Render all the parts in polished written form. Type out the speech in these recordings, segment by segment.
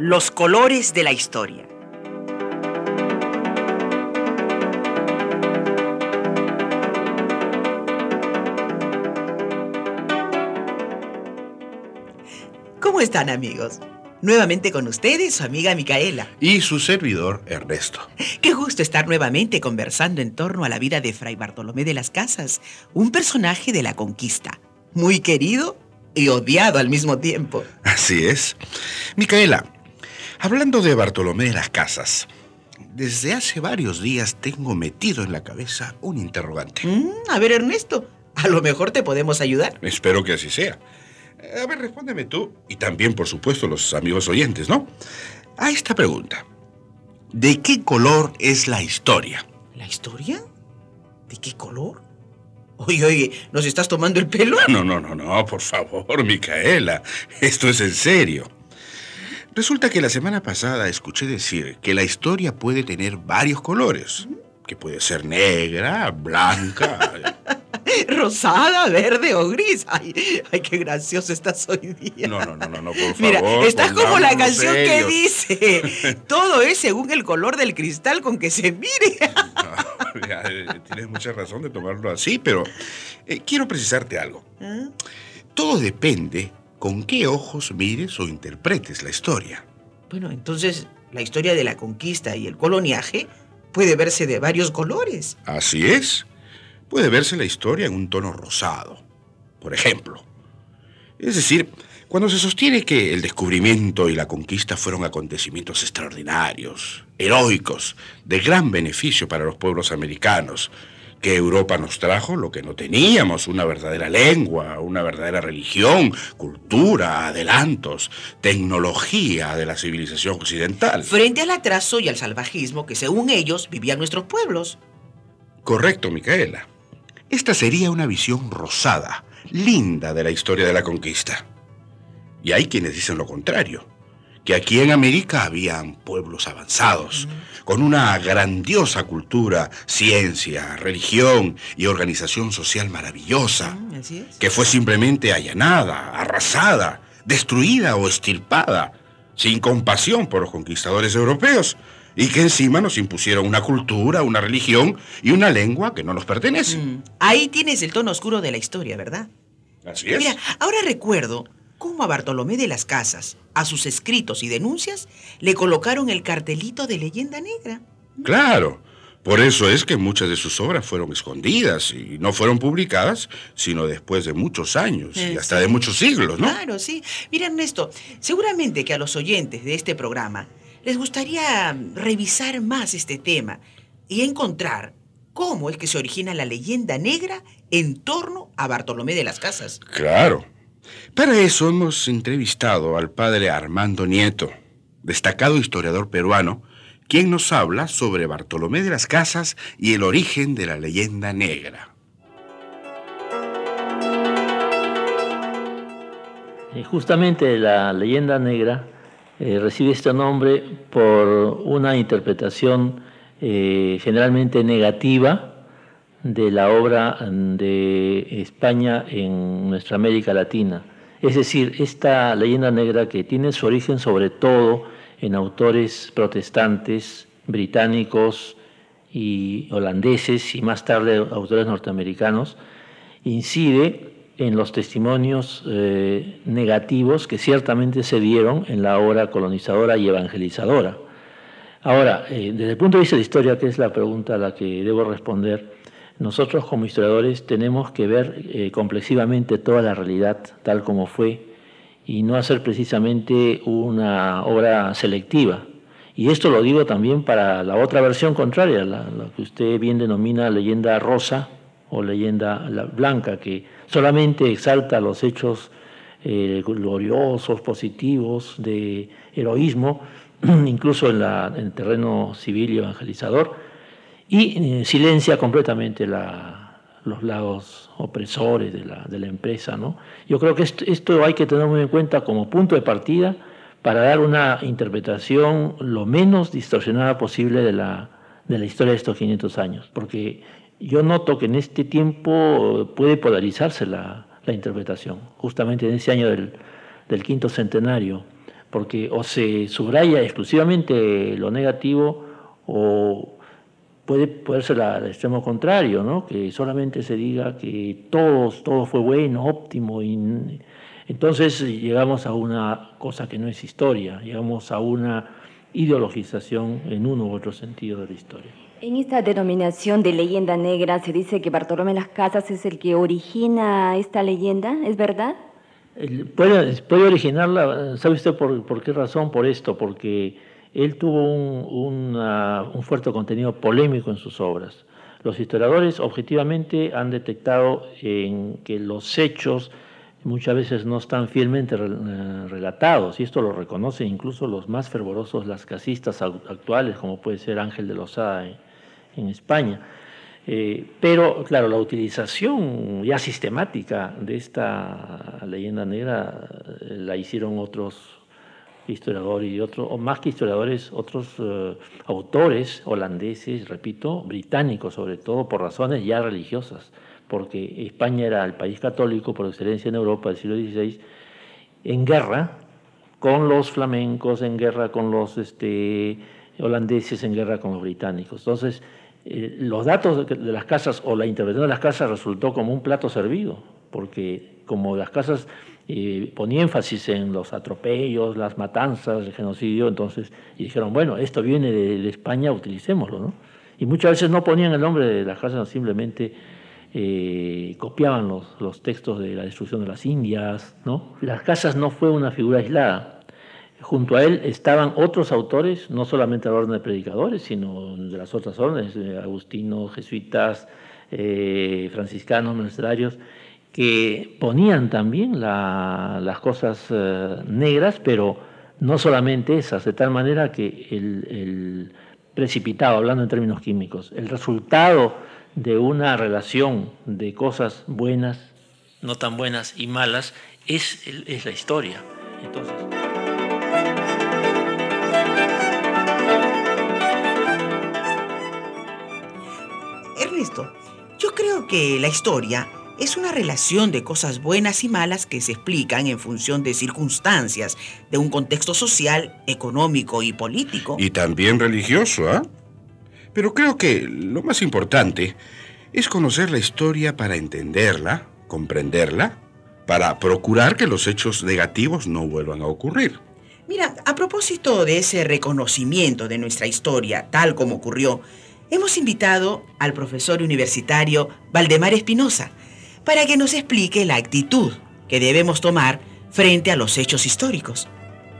Los colores de la historia. ¿Cómo están, amigos? Nuevamente con ustedes, su amiga Micaela. Y su servidor, Ernesto. Qué gusto estar nuevamente conversando en torno a la vida de Fray Bartolomé de las Casas, un personaje de la conquista, muy querido y odiado al mismo tiempo. Así es. Micaela, hablando de Bartolomé de las Casas, desde hace varios días tengo metido en la cabeza un interrogante. A ver, Ernesto, a lo mejor te podemos ayudar. Espero que así sea. A ver, respóndeme tú, y también, por supuesto, los amigos oyentes, ¿no? A esta pregunta. ¿De qué color es la historia? ¿La historia? ¿De qué color? Oye, ¿nos estás tomando el pelo? No, por favor, Micaela. Esto es en serio. Resulta que la semana pasada escuché decir que la historia puede tener varios colores. Que puede ser negra, blanca... Rosada, verde o gris. Ay, qué gracioso estás hoy día. No, por favor. Mira, estás como la canción serio. que dice: todo es según el color del cristal con que se mire. No, ya, tienes mucha razón de tomarlo así, pero quiero precisarte algo. Todo depende con qué ojos mires o interpretes la historia. Bueno, entonces, la historia de la conquista y el coloniaje puede verse de varios colores. Así es. Puede verse la historia en un tono rosado, por ejemplo. Es decir, cuando se sostiene que el descubrimiento y la conquista fueron acontecimientos extraordinarios, heroicos, de gran beneficio para los pueblos americanos, que Europa nos trajo lo que no teníamos, una verdadera lengua, una verdadera religión, cultura, adelantos, tecnología de la civilización occidental. Frente al atraso y al salvajismo que, según ellos, vivían nuestros pueblos. Correcto, Micaela. Esta sería una visión rosada, linda de la historia de la conquista. Y hay quienes dicen lo contrario, que aquí en América habían pueblos avanzados, con una grandiosa cultura, ciencia, religión y organización social maravillosa, Así es. que fue simplemente allanada, arrasada, destruida o extirpada, sin compasión por los conquistadores europeos, y que encima nos impusieron una cultura, una religión y una lengua que no nos pertenece. Ahí tienes el tono oscuro de la historia, ¿verdad? Así es. Mira, ahora recuerdo cómo a Bartolomé de las Casas, a sus escritos y denuncias, le colocaron el cartelito de leyenda negra. Claro. Por eso es que muchas de sus obras fueron escondidas y no fueron publicadas sino después de muchos años y hasta de muchos siglos, ¿no? Claro, sí. Mira, Ernesto, seguramente que a los oyentes de este programa les gustaría revisar más este tema y encontrar cómo es que se origina la leyenda negra en torno a Bartolomé de las Casas. Claro. Para eso hemos entrevistado al padre Armando Nieto, destacado historiador peruano, quien nos habla sobre Bartolomé de las Casas y el origen de la leyenda negra. Justamente la leyenda negra recibe este nombre por una interpretación generalmente negativa de la obra de España en nuestra América Latina. Es decir, esta leyenda negra que tiene su origen sobre todo en autores protestantes, británicos y holandeses y más tarde autores norteamericanos, incide en los testimonios negativos que ciertamente se dieron en la obra colonizadora y evangelizadora. Ahora, desde el punto de vista de la historia, que es la pregunta a la que debo responder, nosotros como historiadores tenemos que ver complexivamente toda la realidad tal como fue y no hacer precisamente una obra selectiva. Y esto lo digo también para la otra versión contraria, la que usted bien denomina leyenda rosa o leyenda blanca, que solamente exalta los hechos gloriosos, positivos, de heroísmo, incluso en el terreno civil y evangelizador, y silencia completamente los lados opresores de la empresa, ¿no? Yo creo que esto hay que tener muy en cuenta como punto de partida para dar una interpretación lo menos distorsionada posible de la historia de estos 500 años, porque yo noto que en este tiempo puede polarizarse la interpretación. Justamente en ese año del quinto centenario porque o se subraya exclusivamente lo negativo o puede ser al extremo contrario, ¿no? Que solamente se diga que todo fue bueno, óptimo, y entonces llegamos a una cosa que no es historia, llegamos a una ideologización en uno u otro sentido de la historia. En esta denominación de leyenda negra se dice que Bartolomé Las Casas es el que origina esta leyenda, ¿es verdad? Puede originarla, ¿sabe usted por qué razón? Por esto, porque él tuvo un fuerte contenido polémico en sus obras. Los historiadores objetivamente han detectado en que los hechos muchas veces no están fielmente relatados, y esto lo reconocen incluso los más fervorosos lascasistas actuales, como puede ser Ángel de Lozada en España. Pero, claro, la utilización ya sistemática de esta leyenda negra la hicieron otros historiadores y o más que historiadores, otros autores holandeses, repito, británicos sobre todo, por razones ya religiosas, porque España era el país católico por excelencia en Europa del siglo XVI, en guerra con los flamencos, en guerra con los holandeses, en guerra con los británicos. Entonces, los datos de las casas o la intervención de las casas resultó como un plato servido, porque como las casas ponía énfasis en los atropellos, las matanzas, el genocidio, entonces, y dijeron, bueno, esto viene de España, utilicémoslo, ¿no? Y muchas veces no ponían el nombre de las casas, simplemente copiaban los textos de la destrucción de las Indias, ¿no? Las casas no fue una figura aislada. Junto a él estaban otros autores, no solamente de la orden de predicadores, sino de las otras órdenes, agustinos, jesuitas, franciscanos, monasterios, que ponían también las cosas negras, pero no solamente esas, de tal manera que el precipitado, hablando en términos químicos, el resultado de una relación de cosas buenas, no tan buenas y malas, es la historia. Entonces, Ernesto, yo creo que la historia es una relación de cosas buenas y malas que se explican en función de circunstancias, de un contexto social, económico y político. Y también religioso, ¿ah? Pero creo que lo más importante es conocer la historia para entenderla, comprenderla, para procurar que los hechos negativos no vuelvan a ocurrir. Mira, a propósito de ese reconocimiento de nuestra historia, tal como ocurrió, hemos invitado al profesor universitario Valdemar Espinosa para que nos explique la actitud que debemos tomar frente a los hechos históricos.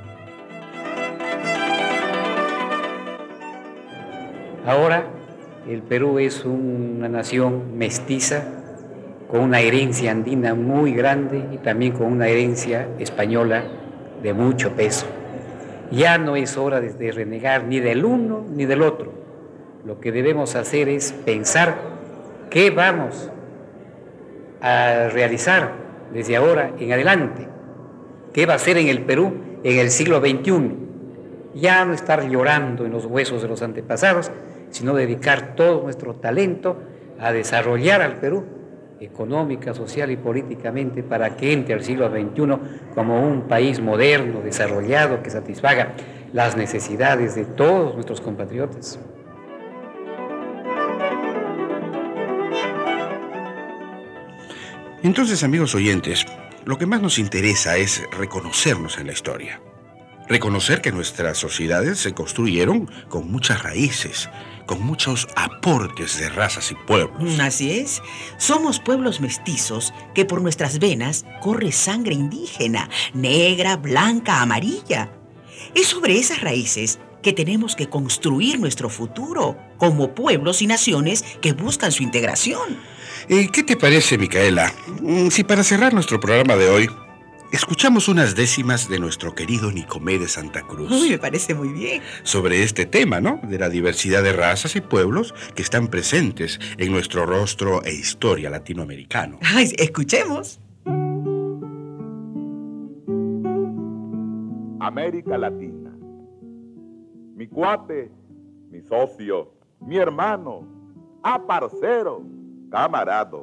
Ahora, el Perú es una nación mestiza, con una herencia andina muy grande y también con una herencia española de mucho peso. Ya no es hora de renegar ni del uno ni del otro. Lo que debemos hacer es pensar qué vamos a realizar desde ahora en adelante, qué va a ser en el Perú en el siglo XXI. Ya no estar llorando en los huesos de los antepasados, sino dedicar todo nuestro talento a desarrollar al Perú económica, social y políticamente para que entre al siglo XXI como un país moderno, desarrollado, que satisfaga las necesidades de todos nuestros compatriotas. Entonces, amigos oyentes, lo que más nos interesa es reconocernos en la historia. Reconocer que nuestras sociedades se construyeron con muchas raíces, con muchos aportes de razas y pueblos. Así es. Somos pueblos mestizos que por nuestras venas corre sangre indígena, negra, blanca, amarilla. Es sobre esas raíces que tenemos que construir nuestro futuro como pueblos y naciones que buscan su integración. ¿Qué te parece, Micaela? Si para cerrar nuestro programa de hoy escuchamos unas décimas de nuestro querido Nicomé de Santa Cruz. Uy, me parece muy bien. Sobre este tema, ¿no? De la diversidad de razas y pueblos que están presentes en nuestro rostro e historia latinoamericano. Ay, escuchemos. América Latina. Mi cuate, mi socio, mi hermano, parcero, camarado,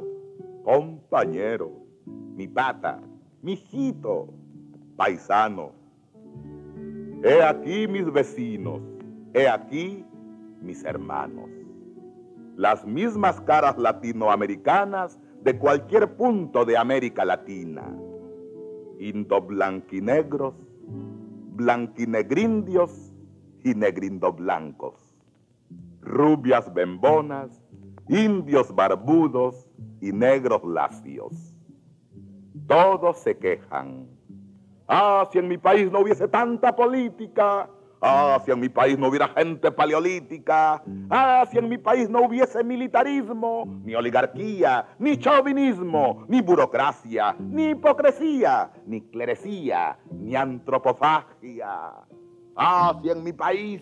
compañero, mi pata, mijito, paisano. He aquí mis vecinos, he aquí mis hermanos. Las mismas caras latinoamericanas de cualquier punto de América Latina. Indoblanquinegros, blanquinegrindios y negrindoblancos. Rubias bembonas, indios barbudos y negros lacios. Todos se quejan. Ah, si en mi país no hubiese tanta política. Ah, si en mi país no hubiera gente paleolítica. Ah, si en mi país no hubiese militarismo, ni oligarquía, ni chauvinismo, ni burocracia, ni hipocresía, ni clerecía, ni antropofagia. Ah, si en mi país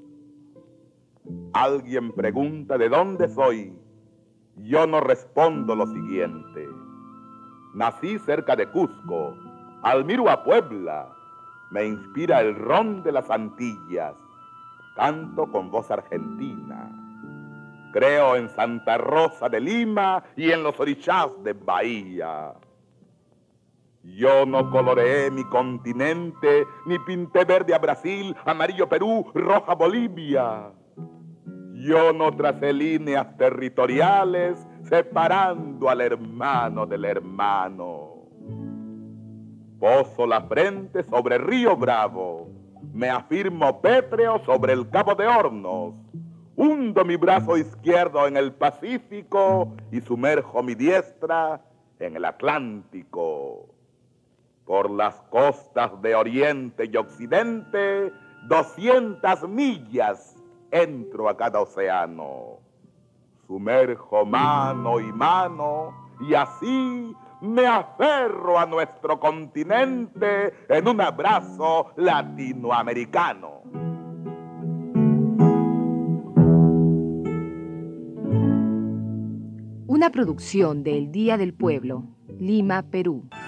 alguien pregunta de dónde soy, yo no respondo lo siguiente. Nací cerca de Cusco, admiro a Puebla, me inspira el ron de las Antillas, canto con voz argentina. Creo en Santa Rosa de Lima y en los orishás de Bahía. Yo no coloreé mi continente, ni pinté verde a Brasil, amarillo Perú, roja Bolivia. Yo no tracé líneas territoriales separando al hermano del hermano. Poso la frente sobre Río Bravo, me afirmo pétreo sobre el Cabo de Hornos, hundo mi brazo izquierdo en el Pacífico y sumerjo mi diestra en el Atlántico. Por las costas de Oriente y Occidente, 200 millas entro a cada océano. Sumerjo mano y mano y así me aferro a nuestro continente en un abrazo latinoamericano. Una producción de El Día del Pueblo, Lima, Perú.